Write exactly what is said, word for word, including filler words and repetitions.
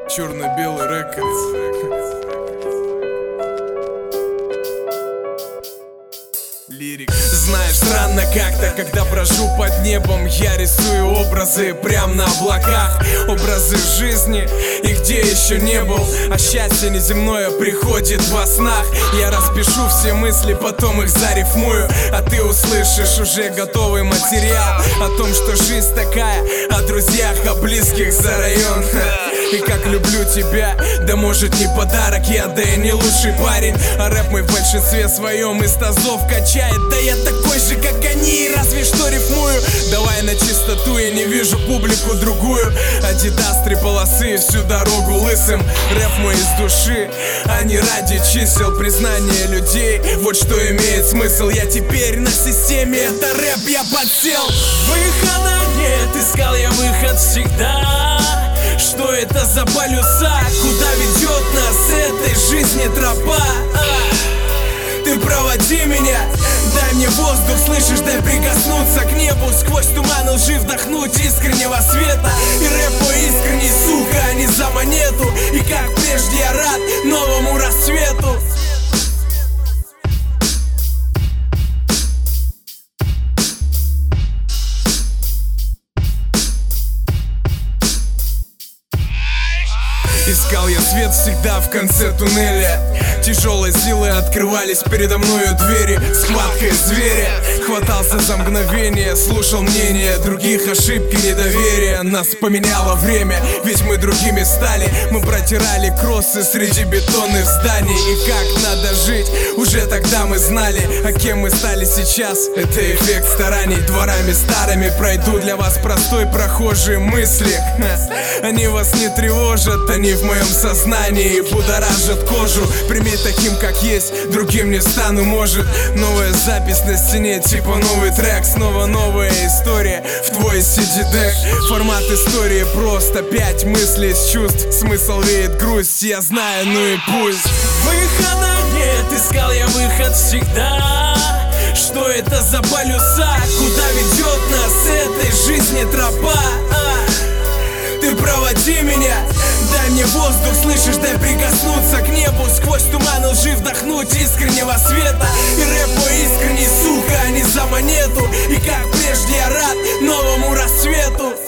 Черно-белый рекордс. Лирик. Знаешь, странно как-то, когда брожу под небом, я рисую образы прям на облаках. Образы жизни, и где еще не был, а счастье неземное приходит во снах. Я распишу все мысли, потом их зарифмую, а ты услышишь уже готовый материал о том, что жизнь такая, о друзьях, о близких за район. И как люблю тебя, да может не подарок я, да я не лучший парень, а рэп мой в большинстве своем из тазов качает. Да я такой же, как они, разве что рифмую. Давай на чистоту, я не вижу публику другую. Адидас, три полосы, всю дорогу лысым. Рэп мой из души, а не ради чисел. Признание людей, вот что имеет смысл. Я теперь на системе, это рэп, я подсел. Выхода нет, искал я выход всегда. Что это за полюса? Куда ведет нас этой жизни тропа? А, ты проводи меня, дай мне воздух, слышишь, дай прикоснуться к небу. Сквозь туман лжи вдохнуть искреннего света. И рэп мой искренний, сука, а не за монету. И как прежде я рад новому рассвету. Искал я свет всегда в конце туннеля. Тяжелой силой открывались передо мною двери. Схваткой зверя хватался за мгновение, слушал мнение других, ошибки, недоверие. Нас поменяло время, ведь мы другими стали. Мы протирали кроссы среди бетонных зданий. И как надо жить, уже тогда мы знали. А кем мы стали сейчас, это эффект стараний. Дворами старыми пройду для вас простой прохожие мысли. Они вас не тревожат, они в моем сознании будоражат кожу. Прими таким, как есть, другим не стану, может. Новая запись на стене, типа новый трек. Снова новая история в твой си ди-дек. Формат истории просто пять мыслей с чувств. Смысл веет грусть, я знаю, ну и пусть. Выхода нет, искал я выход всегда. Что это за полюса? Куда ведет нас этой жизни тропа? А, ты проводи меня, дай мне воздух, слышишь, дай прикоснуться к небу. Сквозь туман лжи вдохнуть искреннего света. И рэп мой искренний, сука, а не за монету. И как прежде я рад новому рассвету.